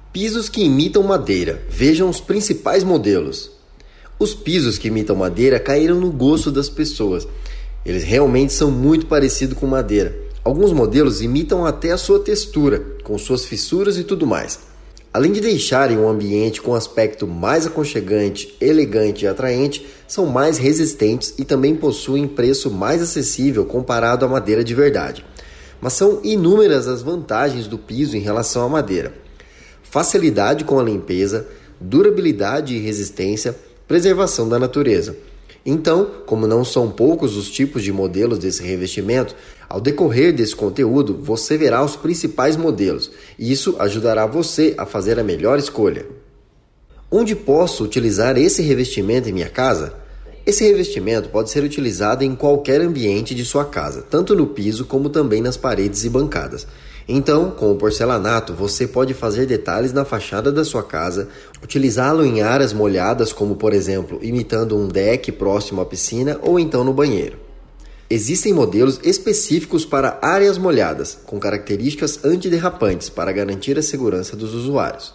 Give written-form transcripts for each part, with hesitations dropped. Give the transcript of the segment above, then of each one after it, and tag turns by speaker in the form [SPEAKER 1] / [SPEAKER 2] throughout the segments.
[SPEAKER 1] Pisos que imitam madeira. Vejam os principais modelos. Os pisos que imitam madeira caíram no gosto das pessoas. Eles realmente são muito parecidos com madeira. Alguns modelos imitam até a sua textura, com suas fissuras e tudo mais. Além de deixarem o ambiente com um aspecto mais aconchegante, elegante e atraente, são mais resistentes e também possuem preço mais acessível comparado à madeira de verdade. Mas são inúmeras as vantagens do piso em relação à madeira. Facilidade com a limpeza, durabilidade e resistência, preservação da natureza. Então, como não são poucos os tipos de modelos desse revestimento, ao decorrer desse conteúdo você verá os principais modelos e isso ajudará você a fazer a melhor escolha. Onde posso utilizar esse revestimento em minha casa? Esse revestimento pode ser utilizado em qualquer ambiente de sua casa, tanto no piso como também nas paredes e bancadas. Então, com o porcelanato, você pode fazer detalhes na fachada da sua casa, utilizá-lo em áreas molhadas, como por exemplo, imitando um deck próximo à piscina ou então no banheiro. Existem modelos específicos para áreas molhadas, com características antiderrapantes para garantir a segurança dos usuários.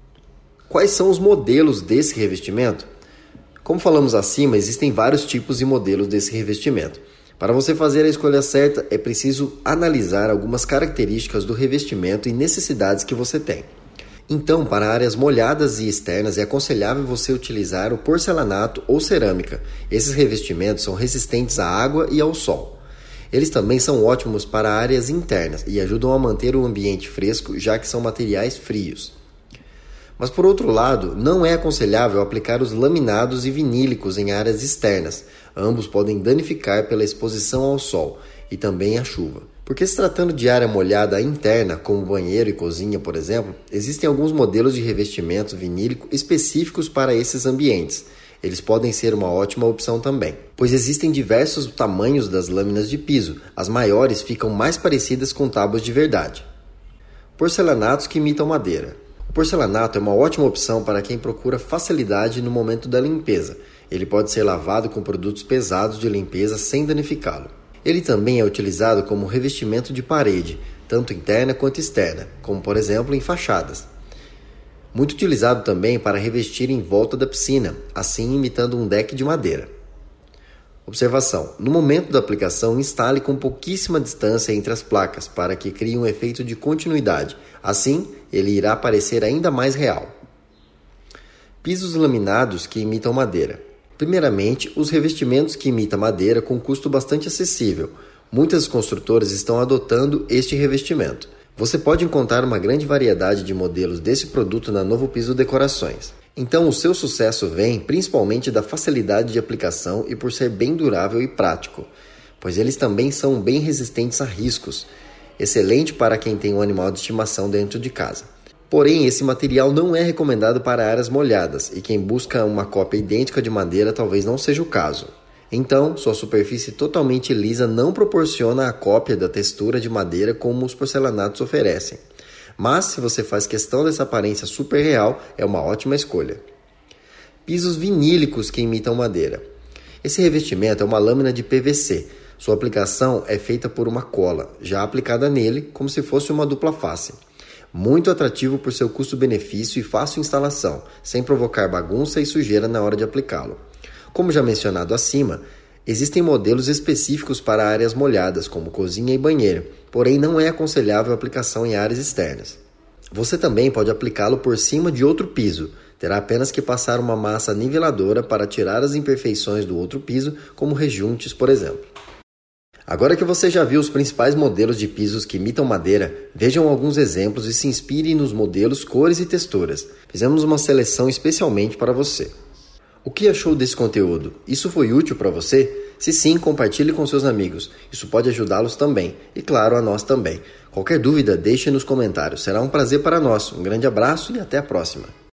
[SPEAKER 1] Quais são os modelos desse revestimento? Como falamos acima, existem vários tipos e modelos desse revestimento. Para você fazer a escolha certa, é preciso analisar algumas características do revestimento e necessidades que você tem. Então, para áreas molhadas e externas, é aconselhável você utilizar o porcelanato ou cerâmica. Esses revestimentos são resistentes à água e ao sol. Eles também são ótimos para áreas internas e ajudam a manter o ambiente fresco, já que são materiais frios. Mas por outro lado, não é aconselhável aplicar os laminados e vinílicos em áreas externas. Ambos podem danificar pela exposição ao sol e também à chuva. Porque se tratando de área molhada interna, como banheiro e cozinha, por exemplo, existem alguns modelos de revestimento vinílico específicos para esses ambientes. Eles podem ser uma ótima opção também, pois existem diversos tamanhos das lâminas de piso. As maiores ficam mais parecidas com tábuas de verdade. Porcelanatos que imitam madeira. O porcelanato é uma ótima opção para quem procura facilidade no momento da limpeza. Ele pode ser lavado com produtos pesados de limpeza sem danificá-lo. Ele também é utilizado como revestimento de parede, tanto interna quanto externa, como por exemplo em fachadas. Muito utilizado também para revestir em volta da piscina, assim imitando um deck de madeira. Observação: no momento da aplicação, instale com pouquíssima distância entre as placas para que crie um efeito de continuidade. Assim, ele irá parecer ainda mais real. Pisos laminados que imitam madeira. Primeiramente, os revestimentos que imitam madeira com custo bastante acessível. Muitas construtoras estão adotando este revestimento. Você pode encontrar uma grande variedade de modelos desse produto na Novo Piso Decorações. Então o seu sucesso vem principalmente da facilidade de aplicação e por ser bem durável e prático, pois eles também são bem resistentes a riscos, excelente para quem tem um animal de estimação dentro de casa. Porém, esse material não é recomendado para áreas molhadas e quem busca uma cópia idêntica de madeira talvez não seja o caso. Então, sua superfície totalmente lisa não proporciona a cópia da textura de madeira como os porcelanatos oferecem. Mas, se você faz questão dessa aparência super real, é uma ótima escolha. Pisos vinílicos que imitam madeira. Esse revestimento é uma lâmina de PVC. Sua aplicação é feita por uma cola, já aplicada nele, como se fosse uma dupla face. Muito atrativo por seu custo-benefício e fácil instalação, sem provocar bagunça e sujeira na hora de aplicá-lo. Como já mencionado acima, existem modelos específicos para áreas molhadas, como cozinha e banheiro, porém não é aconselhável a aplicação em áreas externas. Você também pode aplicá-lo por cima de outro piso, terá apenas que passar uma massa niveladora para tirar as imperfeições do outro piso, como rejuntes, por exemplo. Agora que você já viu os principais modelos de pisos que imitam madeira, vejam alguns exemplos e se inspirem nos modelos, cores e texturas. Fizemos uma seleção especialmente para você. O que achou desse conteúdo? Isso foi útil para você? Se sim, compartilhe com seus amigos. Isso pode ajudá-los também. E claro, a nós também. Qualquer dúvida, deixe nos comentários. Será um prazer para nós. Um grande abraço e até a próxima.